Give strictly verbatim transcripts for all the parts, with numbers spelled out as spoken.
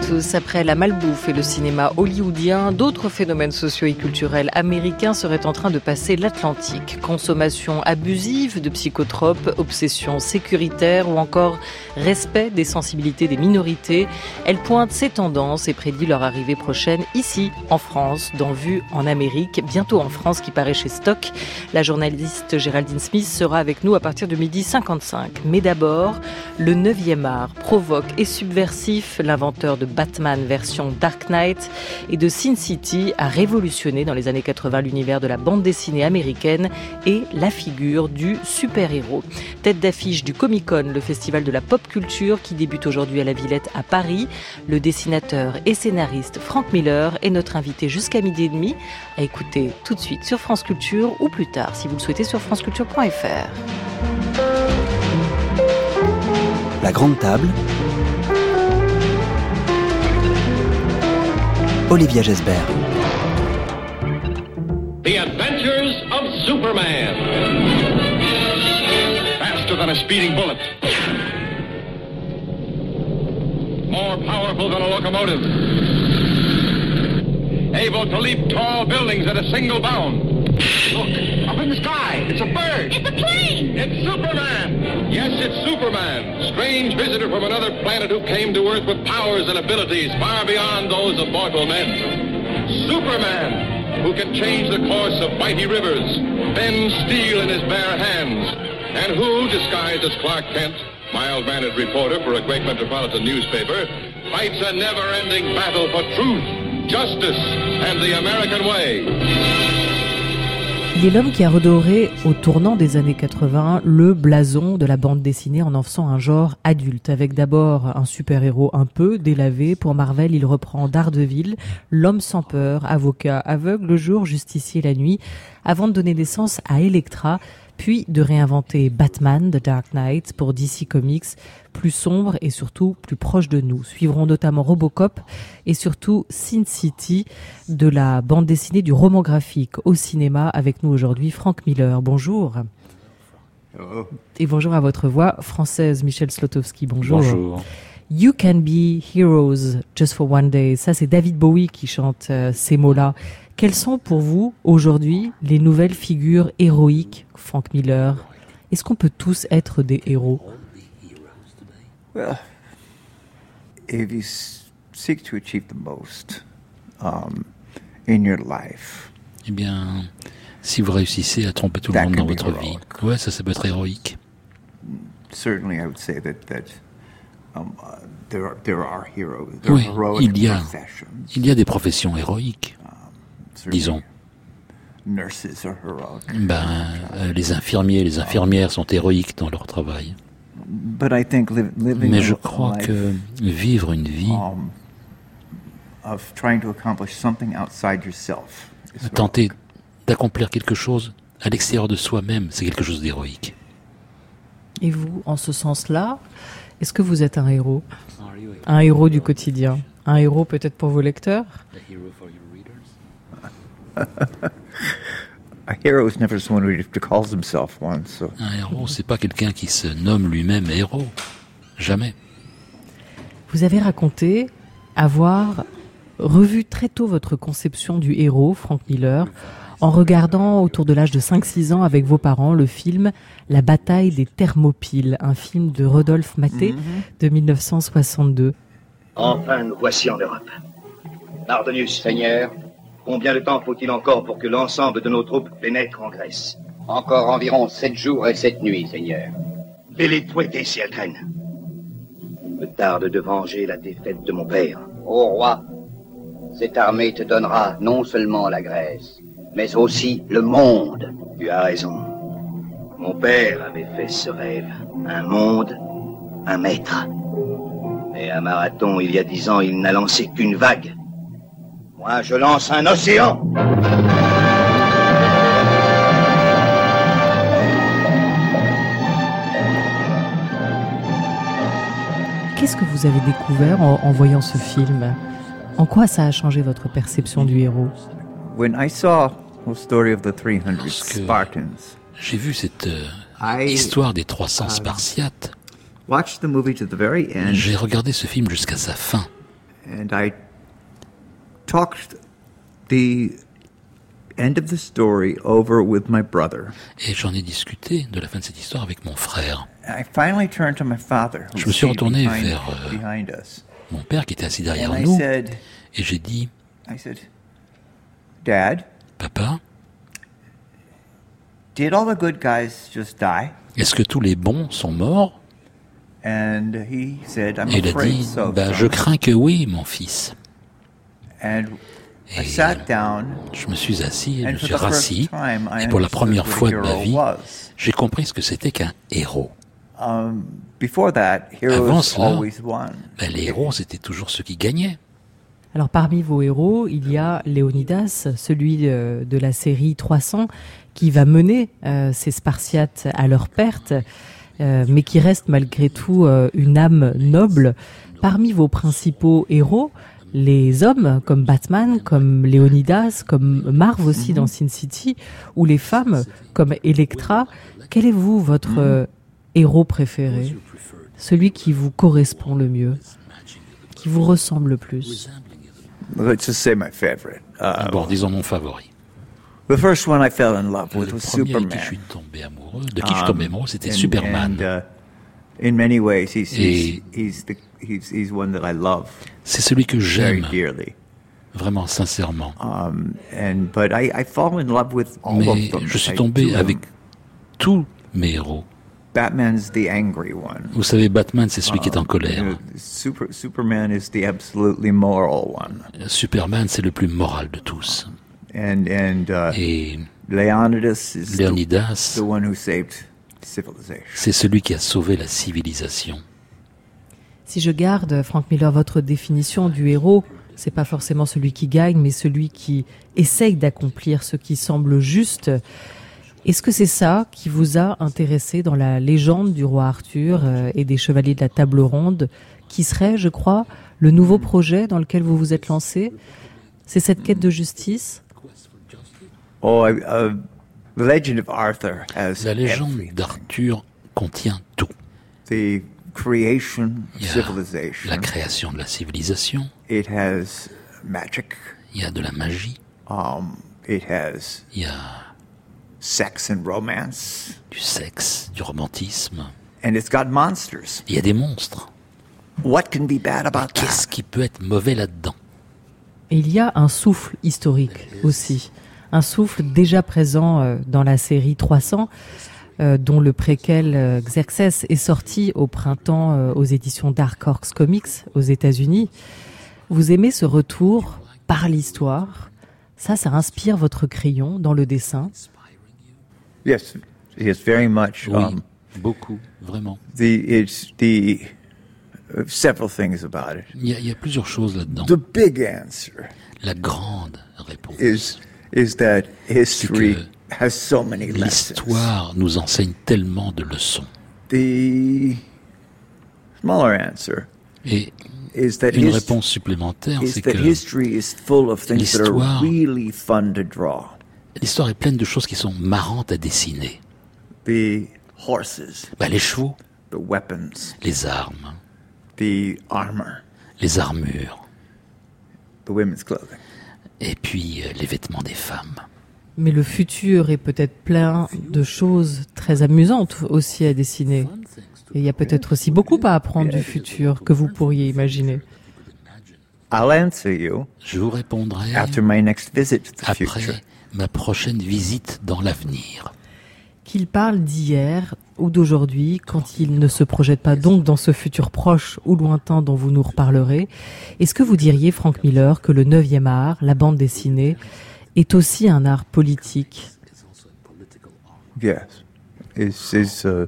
tous. Après la malbouffe et le cinéma hollywoodien, d'autres phénomènes socio et culturels américains seraient en train de passer l'Atlantique. Consommation abusive de psychotropes, obsession sécuritaire ou encore respect des sensibilités des minorités. Elle pointe ces tendances et prédit leur arrivée prochaine ici, en France, dans Vue en Amérique, bientôt en France, qui paraît chez Stock. La journaliste Géraldine Smith sera avec nous à partir de midi cinquante-cinq. Mais d'abord, le neuvième art provoque et subversif. L'inventeur de Batman version Dark Knight et de Sin City a révolutionné dans les années quatre-vingts l'univers de la bande dessinée américaine et la figure du super-héros. Tête d'affiche du Comic-Con, le festival de la pop culture qui débute aujourd'hui à la Villette à Paris. Le dessinateur et scénariste Frank Miller est notre invité jusqu'à midi et demi, à écouter tout de suite sur France Culture ou plus tard si vous le souhaitez sur franceculture point f r. La grande table. Olivia Gesbert. The Adventures of Superman. Faster than a speeding bullet. More powerful than a locomotive. Able to leap tall buildings at a single bound. Look, up in the sky. It's a bird. It's a plane. It's Superman. Yes, it's Superman. Strange visitor from another planet who came to Earth with powers and abilities far beyond those of mortal men. Superman, who can change the course of mighty rivers, bend steel in his bare hands, and who, disguised as Clark Kent, mild-mannered reporter for a great metropolitan newspaper, fights a never-ending battle for truth, justice, and the American way. Il est l'homme qui a redoré, au tournant des années quatre-vingts, le blason de la bande dessinée en en faisant un genre adulte. Avec d'abord un super-héros un peu délavé. Pour Marvel, il reprend Daredevil, l'homme sans peur, avocat aveugle le jour, justicier la nuit, avant de donner naissance à Elektra, puis de réinventer Batman, The Dark Knight, pour D C Comics, plus sombre et surtout plus proche de nous. Suivront notamment Robocop et surtout Sin City, de la bande dessinée du roman graphique au cinéma. Avec nous aujourd'hui, Frank Miller. Bonjour. Hello. Et bonjour à votre voix française, Michel Slotowski. Bonjour. Bonjour. You can be heroes just for one day. Ça, c'est David Bowie qui chante euh, ces mots-là. Quelles sont pour vous, aujourd'hui, les nouvelles figures héroïques, Frank Miller? Est-ce qu'on peut tous être des héros? Well, if you seek to achieve the most um, in your life, eh bien, si vous réussissez à tromper tout le monde dans votre vie, ouais, ça, ça peut être héroïque. Certainly, I would say that that um, uh, there are there are heroes. There oui, are heroic il y a il y a des professions héroïques. Disons. Ben, euh, les infirmiers et les infirmières sont héroïques dans leur travail. Mais je crois que vivre une vie, tenter d'accomplir quelque chose à l'extérieur de soi-même, c'est quelque chose d'héroïque. Et vous, en ce sens-là, est-ce que vous êtes un héros? Un héros du quotidien? Un héros peut-être pour vos lecteurs? A hero is never someone who calls himself one. So. Un héros, c'est pas quelqu'un qui se nomme lui-même héros. Jamais. Vous avez raconté avoir revu très tôt votre conception du héros, Frank Miller, en regardant autour de l'âge de cinq six ans avec vos parents le film La bataille des Thermopyles, un film de Rodolphe Maté mm-hmm. de dix-neuf cent soixante-deux. Enfin, nous voici en Europe. Ardonius, Seigneur. Combien de temps faut-il encore pour que l'ensemble de nos troupes pénètrent en Grèce? Encore environ sept jours et sept nuits, Seigneur. Bellétouété, si elle traîne. Me tarde de venger la défaite de mon père. Ô roi, cette armée te donnera non seulement la Grèce, mais aussi le monde. Tu as raison. Mon père avait fait ce rêve. Un monde, un maître. Mais à Marathon, il y a dix ans, il n'a lancé qu'une vague. Moi, je lance un océan. Qu'est-ce que vous avez découvert en, en voyant ce film? En quoi ça a changé votre perception du héros? When I saw the story of the three hundred Spartans, j'ai vu cette euh, histoire des trois cents Spartiates. Watched the movie to the very end. J'ai regardé ce film jusqu'à sa fin. And I talked the end of the story over with my brother. Et j'en ai discuté de la fin de cette histoire avec mon frère. I finally turned to my father. Je me suis retourné behind, vers euh, mon père qui était assis derrière And nous. Said, et j'ai dit, I said, Dad, Papa, did all the good guys just die? Est-ce que tous les bons sont morts? And he said, I'm et il a afraid dit, so, bah, je crains que oui, mon fils. And Et I sat down, je me suis assis, je me suis rassis, et pour la première fois de ma vie, j'ai compris ce que c'était qu'un héros. Um, before that, Avant cela, always won. Ben, les héros, c'était toujours ceux qui gagnaient. Alors parmi vos héros, il y a Léonidas, celui de, de la série trois cents, qui va mener euh, ces Spartiates à leur perte, euh, mais qui reste malgré tout euh, une âme noble. Parmi vos principaux héros, les hommes comme Batman, comme Léonidas, comme Marv aussi dans Sin City, ou les femmes comme Elektra. Quel est vous votre euh, héros préféré? Celui qui vous correspond le mieux, qui vous ressemble le plus? Let's just say my favorite. Uh, bon, disons mon favori. The first one I fell in love with le was premier Superman. Qui je suis tombé amoureux, de qui um, je suis tombé amoureux, c'était and, Superman. And, uh, in many ways, he's, he's, he's, the, he's, he's one that I love. C'est celui que j'aime very dearly. Vraiment, sincèrement. Um, and, but I, I fall in love with all Mais of them. je suis tombé avec tous mes héros. Batman's the angry one. Vous savez, Batman, c'est celui um, qui est en colère. You know, super, Superman is the absolutely moral one. Superman, c'est le plus moral de tous. And, and, uh, Et Leonidas is Léonidas, the, the one who saved civilization. C'est celui qui a sauvé la civilisation. Si je garde, Frank Miller, votre définition du héros, c'est pas forcément celui qui gagne, mais celui qui essaye d'accomplir ce qui semble juste. Est-ce que c'est ça qui vous a intéressé dans la légende du roi Arthur euh, et des chevaliers de la table ronde, qui serait, je crois, le nouveau projet dans lequel vous vous êtes lancé? C'est cette quête de justice? Oh, uh, the legend of Arthur has La légende everything. d'Arthur contient tout. The creation of Il y a civilization. la création de la civilisation. It has magic. Il y a de la magie. Um, it has Il y a sex and romance. Du sexe, du romantisme. And it's got monsters. Il y a des monstres. What can be bad about that? Qu'est-ce qui peut être mauvais là-dedans? Et il y a un souffle historique aussi. Un souffle déjà présent euh, dans la série trois cents, euh, dont le préquel euh, Xerxes est sorti au printemps euh, aux éditions Dark Horse Comics aux États-Unis. Vous aimez ce retour par l'histoire? Ça, ça inspire votre crayon dans le dessin? Yes, yes, very much. Oui, um, beaucoup, vraiment. The it's the uh, several things about it. Il y a, il y a plusieurs choses là-dedans. The big answer. La grande réponse. Is is that history has so many lessons. L'histoire nous enseigne tellement de leçons. The smaller answer. Et is that une réponse supplémentaire, c'est que l'histoire really fun to draw. L'histoire est pleine de choses qui sont marrantes à dessiner. The horses, bah, les chevaux, the weapons, les armes, the armor, les armures, the women's clothing. Et puis euh, les vêtements des femmes. Mais le futur est peut-être plein de choses très amusantes aussi à dessiner. Et il y a peut-être aussi beaucoup à apprendre du futur que vous pourriez imaginer. I'll answer you Je vous répondrai after my next visit to the après future. ma prochaine visite dans l'avenir. Qu'il parle d'hier ou d'aujourd'hui, quand il ne se projette pas donc dans ce futur proche ou lointain dont vous nous reparlerez, est-ce que vous diriez, Frank Miller, que le neuvième art, la bande dessinée, est aussi un art politique? Yes, it's, it's uh,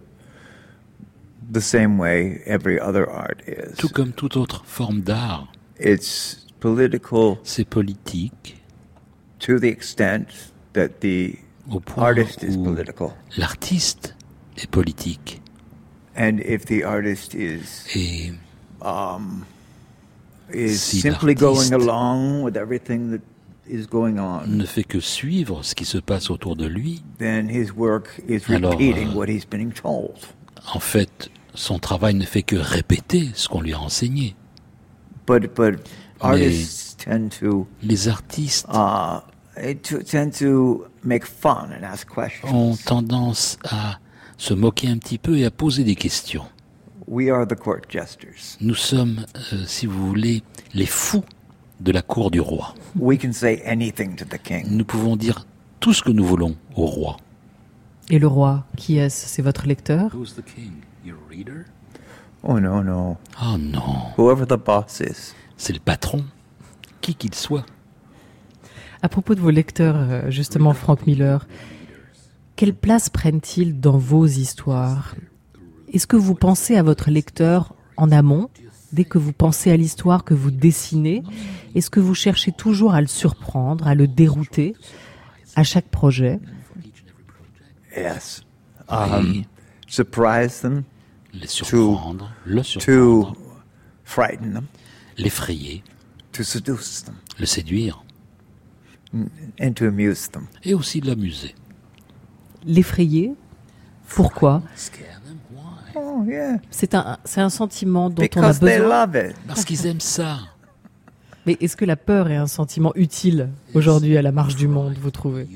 the same way every other art is. Tout comme toute autre forme d'art. It's political. C'est politique. To the extent that the Au point artist is où political. L'artiste est politique. And if the artist is Et um, is si simply going l'artiste along with everything that is going on, ne fait que suivre ce qui se passe autour de lui, then his work is Alors, repeating euh, what he's being told. en fait, son travail ne fait que répéter ce qu'on lui a enseigné. But but artists tend to les artistes uh, to, tend to make fun and ask questions. Ont tendance à se moquer un petit peu et à poser des questions. We are the court jesters. Nous sommes, euh, si vous voulez, les fous de la cour du roi. We can say anything to the king. Nous pouvons dire tout ce que nous voulons au roi. Et le roi, qui est-ce? C'est votre lecteur? Who's the king? Your reader? Oh no, no. Oh non. Whoever the boss is. C'est le patron, qui qu'il soit. À propos de vos lecteurs, justement, Frank Miller, quelle place prennent-ils dans vos histoires? Est-ce que vous pensez à votre lecteur en amont, dès que vous pensez à l'histoire que vous dessinez? Est-ce que vous cherchez toujours à le surprendre, à le dérouter à chaque projet? Yes. Um, oui. Surprise them. Les surprendre, to, le surprendre. To frighten them. L'effrayer. To seduce them. Le séduire. And to amuse them. Et aussi l'amuser. L'effrayer? Pourquoi? Oh, yeah. C'est un, c'est un sentiment dont Because on a besoin. They love it. Parce qu'ils aiment ça. Mais est-ce que la peur est un sentiment utile aujourd'hui à la marche du monde, vous trouvez?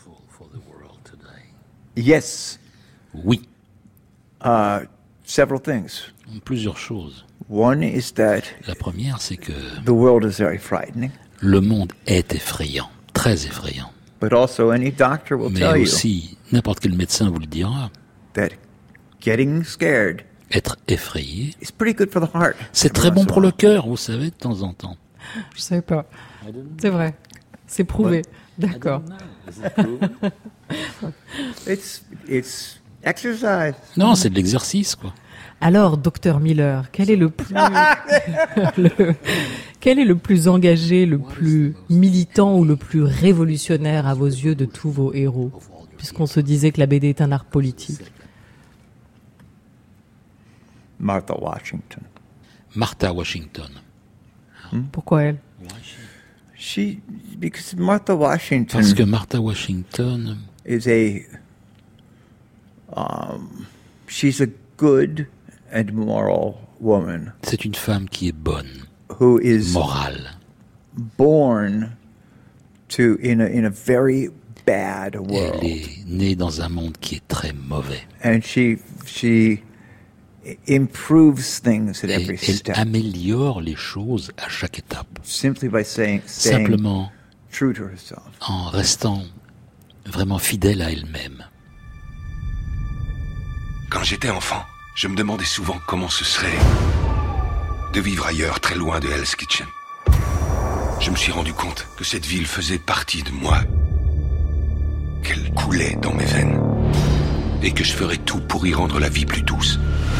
Yes. Oui. Uh, several things. Plusieurs choses. One is that la première, c'est que the world is very frightening. Le monde est effrayant, très effrayant. But also any doctor will Mais tell aussi, you n'importe quel médecin vous le dira. That getting scared Être effrayé, is pretty good for the heart. C'est très bon pour le cœur, vous savez, de temps en temps. Je savais pas. C'est vrai. C'est prouvé. What? D'accord. it's, it's exercise. Non, c'est de l'exercice, quoi. Alors, docteur Miller, quel est le plus, le, quel est le plus engagé, le plus militant ou le plus révolutionnaire à vos yeux de tous vos héros, puisqu'on se disait que la B D est un art politique? Martha Washington. Martha Washington. Hmm? Pourquoi elle? She, because Martha Washington. Parce que Martha Washington is a. Um, she's a good and moral woman. C'est une femme qui est bonne, who is morale, born to in a in a very bad world. Elle est née dans un monde qui est très mauvais. And she she improves things at Et every elle step. améliore les choses à chaque étape. Simply by saying, Simplement true to herself. En restant vraiment fidèle à elle-même. Quand j'étais enfant, je me demandais souvent comment ce serait de vivre ailleurs, très loin de Hell's Kitchen. Je me suis rendu compte que cette ville faisait partie de moi, qu'elle coulait dans mes veines, et que je ferais tout pour y rendre la vie plus douce.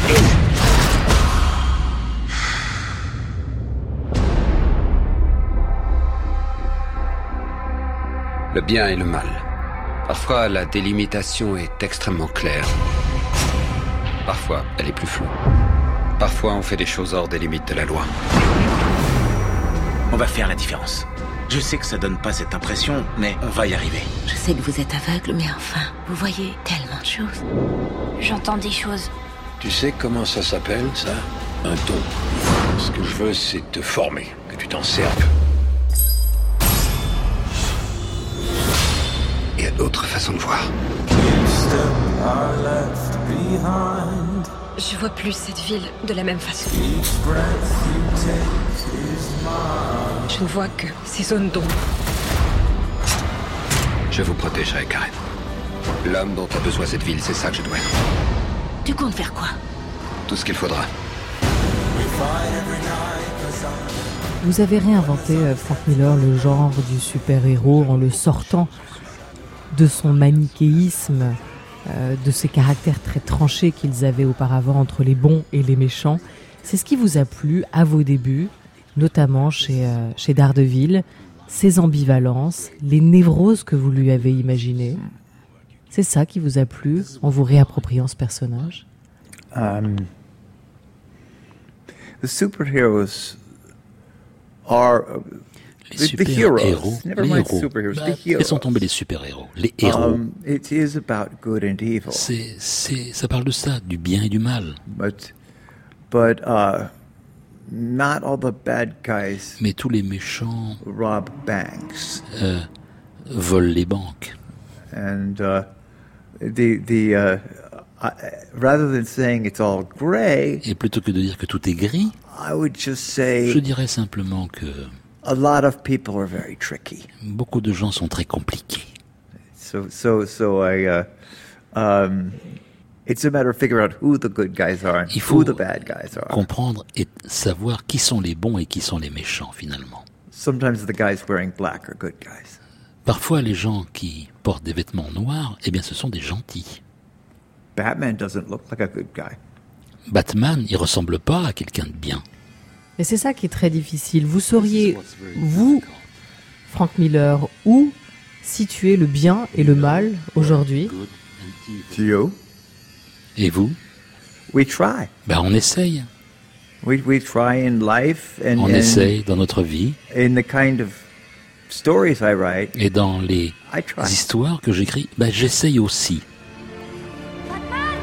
Le bien et le mal. Parfois, la délimitation est extrêmement claire. Parfois, elle est plus floue. Parfois, on fait des choses hors des limites de la loi. On va faire la différence. Je sais que ça donne pas cette impression, mais on va y arriver. Je sais que vous êtes aveugle, mais enfin, vous voyez tellement de choses. J'entends des choses. Tu sais comment ça s'appelle, ça? Un don. Ce que je veux, c'est te former, que tu t'en serves. Il y a d'autres façons de voir. Je vois plus cette ville de la même façon. Je ne vois que ces zones d'ombre. Je vous protégerai, Karen. L'homme dont a besoin cette ville, c'est ça que je dois être. Tu comptes faire quoi? Tout ce qu'il faudra. Vous avez réinventé, Frank Miller, le genre du super-héros en le sortant de son manichéisme, euh, de ces caractères très tranchés qu'ils avaient auparavant entre les bons et les méchants. C'est ce qui vous a plu à vos débuts, notamment chez, euh, chez Daredevil, ces ambivalences, les névroses que vous lui avez imaginées. C'est ça qui vous a plu en vous réappropriant ce personnage? Um, the superheroes are... Les super-héros, les héros. Bah, quels sont tombés les super-héros? Les héros. Um, it is about good and evil. C'est, c'est, ça parle de ça, du bien et du mal. But, but uh, not all the bad guys. Mais tous les méchants rob banks. Euh, volent les banques. And uh, the the uh, uh, rather than saying it's all gray. Et plutôt que de dire que tout est gris, I would just say. Je dirais simplement que. A lot of people are very tricky. Beaucoup de gens sont très compliqués. So so so I. Uh, um, It's a matter of figuring out who the good guys are and who the bad guys are. Comprendre et savoir qui sont les bons et qui sont les méchants finalement. Sometimes the guys wearing black are good guys. Parfois les gens qui portent des vêtements noirs, eh bien ce sont des gentils. Batman doesn't look like a good guy. Batman, il ressemble pas à quelqu'un de bien. Et c'est ça qui est très difficile. Vous sauriez, vous, Frank Miller, où situer le bien et le mal aujourd'hui? To you? Et vous? We try. Ben on essaye. We we try in life and on and essaye dans notre vie. In the kind of stories I write. Et dans les histoires que j'écris, ben j'essaye aussi. Batman!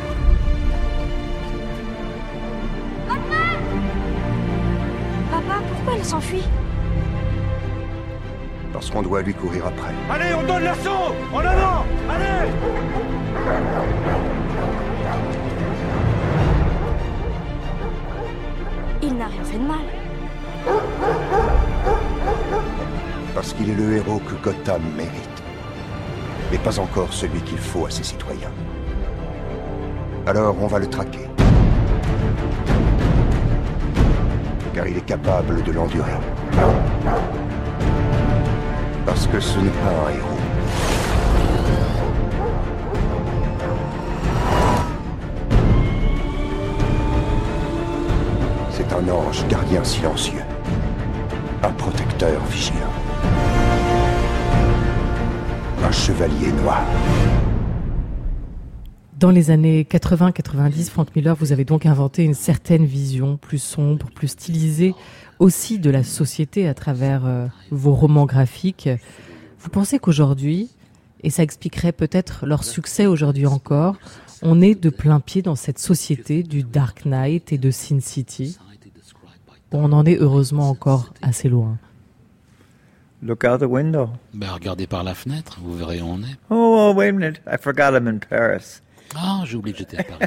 Batman! Papa, pourquoi elle s'enfuit? Parce qu'on doit lui courir après. Allez, on donne l'assaut! En avant! Allez! Il n'a rien fait de mal. Parce qu'il est le héros que Gotham mérite. Mais pas encore celui qu'il faut à ses citoyens. Alors on va le traquer. Car il est capable de l'endurer. Parce que ce n'est pas un héros. C'est un ange gardien silencieux. Un protecteur vigilant. Un chevalier noir. Dans les années quatre-vingts quatre-vingt-dix, Frank Miller, vous avez donc inventé une certaine vision plus sombre, plus stylisée, aussi de la société à travers euh, vos romans graphiques. Vous pensez qu'aujourd'hui, et ça expliquerait peut-être leur succès aujourd'hui encore, on est de plein pied dans cette société du Dark Knight et de Sin City? On en est heureusement encore assez loin. Look out the window. Ben, regardez par la fenêtre, vous verrez où on est. Oh, oh wait a minute, I forgot I'm in Paris. Ah, j'ai oublié que j'étais à Paris.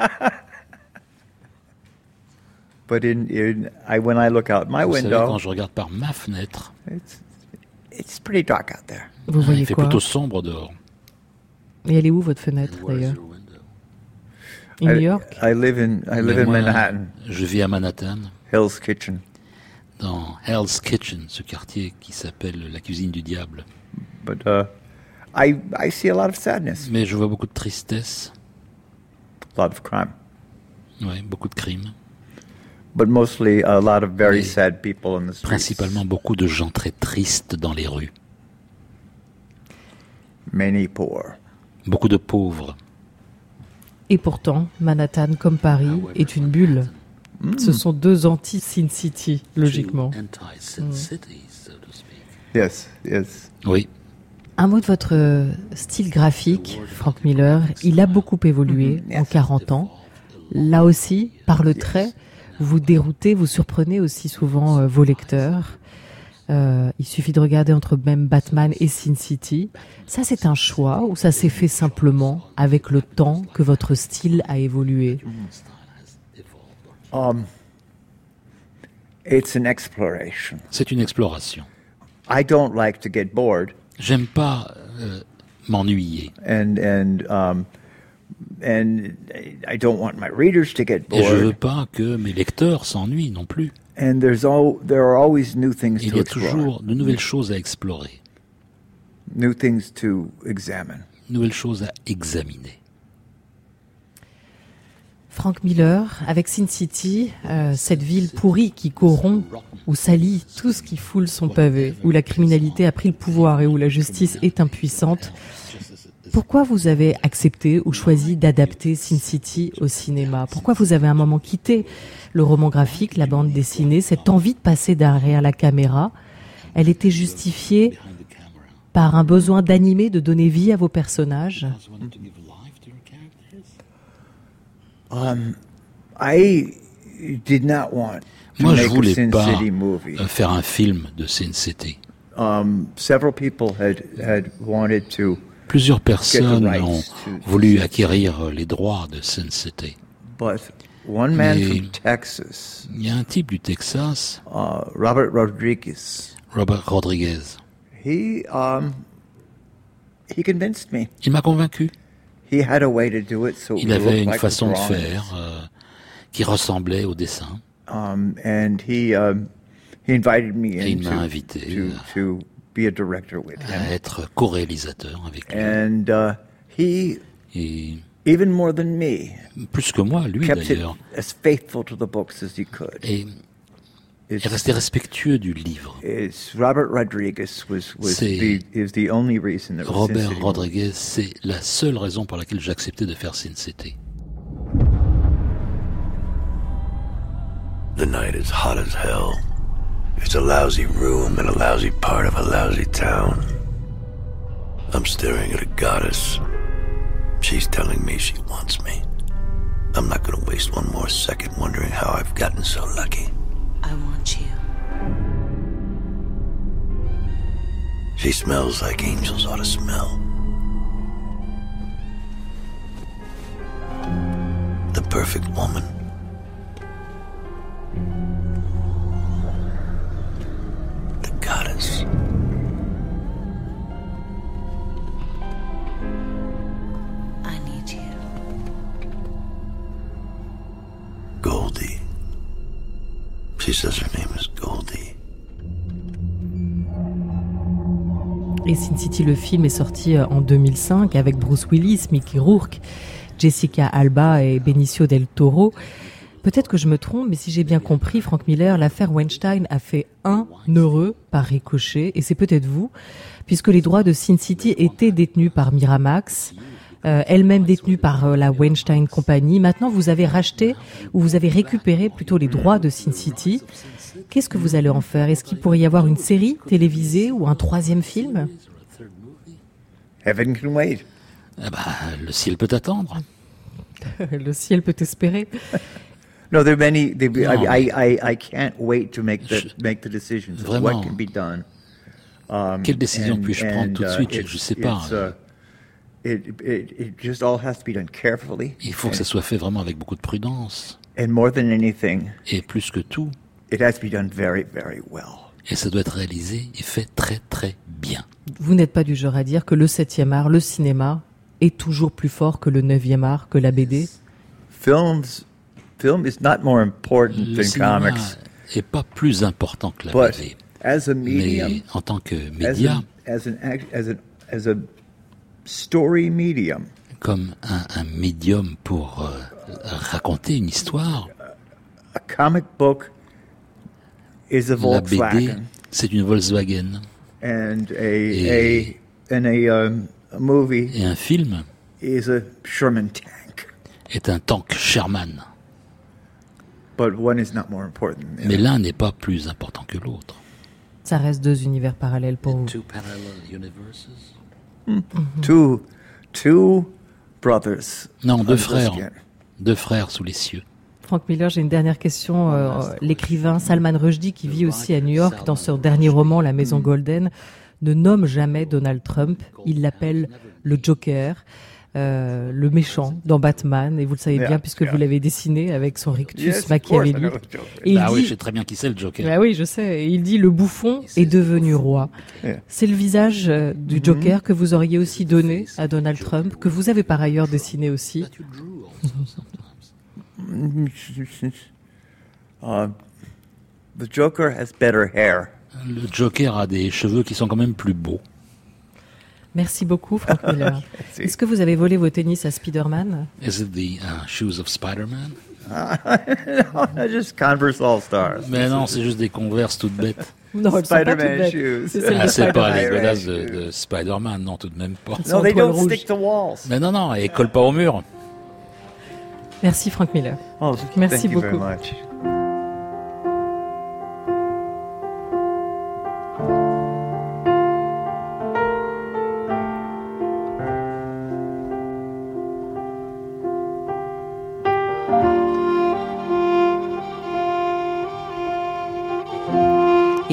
But in, in I, when I look out my vous window, savez, quand je regarde par ma fenêtre, it's, it's pretty dark out there. Vous voyez il fait quoi? plutôt sombre dehors. Et elle est où votre fenêtre d'ailleurs? In I, New York? I live in I live Mais in moi, Manhattan. Je vis à Manhattan. Hell's Kitchen. Dans Hell's Kitchen, ce quartier qui s'appelle la cuisine du diable. But uh, I I see a lot of sadness. Mais je vois beaucoup de tristesse. A lot of crime. Oui, beaucoup de crimes. But mostly a lot of very Mais sad people in the streets. Principalement beaucoup de gens très tristes dans les rues. Many poor. Beaucoup de pauvres. Et pourtant, Manhattan, comme Paris, est une bulle. Mm. Ce sont deux anti-Sin City, logiquement. Mm. Yes, yes. Oui. Un mot de votre style graphique, Frank Miller. Il a beaucoup évolué mm-hmm. yes. en quarante ans. Là aussi, par le trait, vous déroutez, vous surprenez aussi souvent euh, vos lecteurs. Euh, il suffit de regarder entre même Batman et Sin City. Ça, c'est un choix ou ça s'est fait simplement avec le temps que votre style a évolué? Um, it's an exploration. C'est une exploration. I don't like to get bored. J'aime pas euh, m'ennuyer. And and um, and I don't want my readers to get bored. Et je veux pas que mes lecteurs s'ennuient non plus. And there's all, there are always new things Il to y a explore. toujours de nouvelles choses à explorer. New things to examine. Nouvelles choses à examiner. Frank Miller, avec Sin City, euh, cette ville pourrie qui corrompt ou salit tout ce qui foule son pavé, où la criminalité a pris le pouvoir et où la justice est impuissante. Pourquoi vous avez accepté ou choisi d'adapter Sin City au cinéma? Pourquoi vous avez à un moment quitté le roman graphique, la bande dessinée, cette envie de passer derrière la caméra? Elle était justifiée par un besoin d'animer, de donner vie à vos personnages? Um, I did not want. Moi, je voulais pas faire un film de Sin City. Um, several people had, had wanted to Plusieurs personnes ont voulu acquérir les droits de Sin City. But one man from Texas, il y a un type du Texas, uh, Robert Rodriguez. Robert Rodriguez. He, um, he convinced me. Il m'a convaincu. He had a way to do it, so il avait une like façon de faire euh, qui ressemblait au dessin. Um, and he, um, he invited me Et in il m'a invité to, to be a director with him. à être co-réalisateur avec lui. And uh, he, Et even more than me, plus que moi, lui kept d'ailleurs, it as faithful to the books as he could. et est resté respectueux du livre. Robert Rodriguez was, was the, is the only reason that Robert Sin City Rodriguez, c'est la seule raison pour laquelle j'ai accepté de faire Sin City. The night is hot as hell. It's a lousy room in a lousy part of a lousy town. I'm staring at a goddess. She's telling me she wants me. I'm not gonna waste one more second wondering how I've gotten so lucky. I want you. She smells like angels ought to smell. The perfect woman. The goddess. I need you. Goldie. She says her name is Goldie. Et Sin City, le film, est sorti en deux mille cinq avec Bruce Willis, Mickey Rourke, Jessica Alba et Benicio del Toro. Peut-être que je me trompe, mais si j'ai bien compris, Frank Miller, l'affaire Weinstein a fait un heureux par ricochet, et c'est peut-être vous, puisque les droits de Sin City étaient détenus par Miramax, euh, elle-même détenue par euh, la Weinstein Company. Maintenant, vous avez racheté, ou vous avez récupéré plutôt les droits de Sin City. Qu'est-ce que vous allez en faire? Est-ce qu'il pourrait y avoir une série télévisée ou un troisième film? Heaven can wait. Eh ben, le ciel peut attendre. Le ciel peut espérer. No, there are many. There, Non, I, I, I can't wait to make the Je- make the decisions of Vraiment. what can be done. Um, Quelle décision and- puis-je prendre and, tout de uh, suite? Je- it's- je sais pas. it's, uh, It, it, it just all has to be done carefully. Il faut que ça soit fait vraiment avec beaucoup de prudence. And more than anything, Et plus que tout, it has to be done very, very well. et ça doit être réalisé et fait très très bien. Vous n'êtes pas du genre à dire que le septième art, le cinéma, est toujours plus fort que le neuvième art, que la B D? Films, film is not more important Le than cinéma comics. est pas plus important que la But B D. as a medium, Mais en tant que as, média, an, as, an, act- as, an, as a story medium, comme un, un médium pour euh, raconter une histoire, a comic book is a la B D, Volkswagen, c'est une Volkswagen. and a Et- a and a, um, a movie Et un film is a Sherman tank. est un tank Sherman. But one is not more important than the Mais other. l'un n'est pas plus important que l'autre. Ça reste deux univers parallèles pour vous. Two parallel universes. Hmm. Two, two brothers. Non, deux under the frères. skin. Deux frères sous les cieux. Frank Miller, j'ai une dernière question. Euh, l'écrivain Salman Rushdie, qui vit aussi à New York, dans son dernier roman, La Maison Golden, ne nomme jamais Donald Trump. Il l'appelle le Joker, euh, le méchant dans Batman. Et vous le savez Yeah, bien, puisque yeah. vous l'avez dessiné avec son rictus Yes, of course, I machiavélique. know the Joker. Et il Ah oui, dit, je sais très bien qui c'est le Joker. bah oui, je sais. Et il dit le bouffon est devenu roi. Yeah. C'est le visage euh, du Joker que vous auriez aussi donné à Donald Trump, que vous avez par ailleurs dessiné aussi. Uh, the Joker has better hair. Le Joker a des cheveux qui sont quand même plus beaux. Merci beaucoup, Frank Miller. Est-ce que vous avez volé vos tennis à Spider-Man? Is it the uh, shoes of Spider-Man? No, just Converse All Stars. Mais non, c'est juste des Converse toutes bêtes. Non, elles sont pas toutes Spider-Man bêtes. shoes. C'est celles Ah, de c'est pas les Spider-Man. godasses de, de Spider-Man, non, tout de même pas. Elles sont No, en they toile don't rouge. stick to walls. Mais non, non, et colle pas au mur. Merci, Frank Miller. Oh, Merci thank you very beaucoup. much.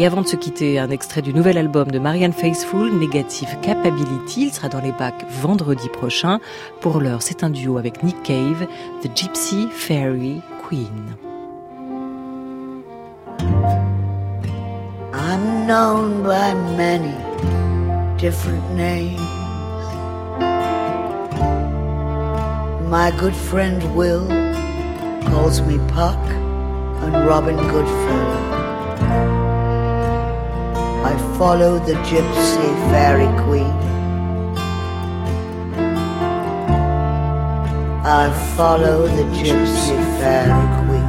Et avant de se quitter, un extrait du nouvel album de Marianne Faithfull, Negative Capability. Il sera dans les bacs vendredi prochain. Pour l'heure, c'est un duo avec Nick Cave, The Gypsy Fairy Queen. I'm known by many different names. My good friend Will calls me Puck and Robin Goodfellow. I follow the Gypsy Fairy Queen. I follow the Gypsy Fairy Queen.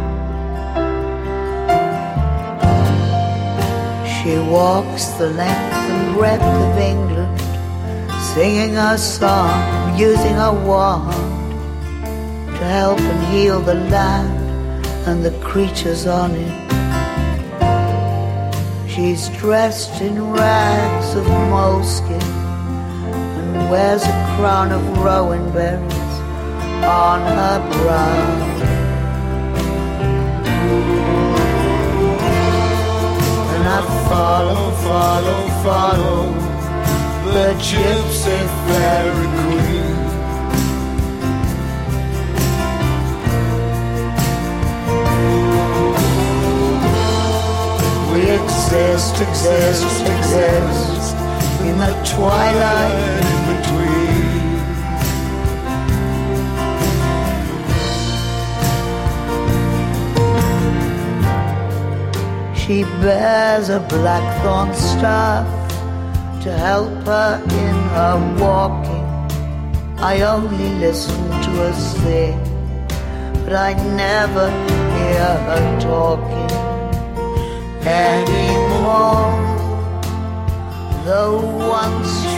She walks the length and breadth of England, singing her song, using her wand to help and heal the land and the creatures on it. She's dressed in rags of moleskin and wears a crown of rowan berries on her brow. And I follow, follow, follow the Gypsy Fairy Queen. We exist, exist, exist in the twilight in between. She bears a blackthorn staff to help her in her walking. I only listen to her sing, but I never hear her talking anymore. Though once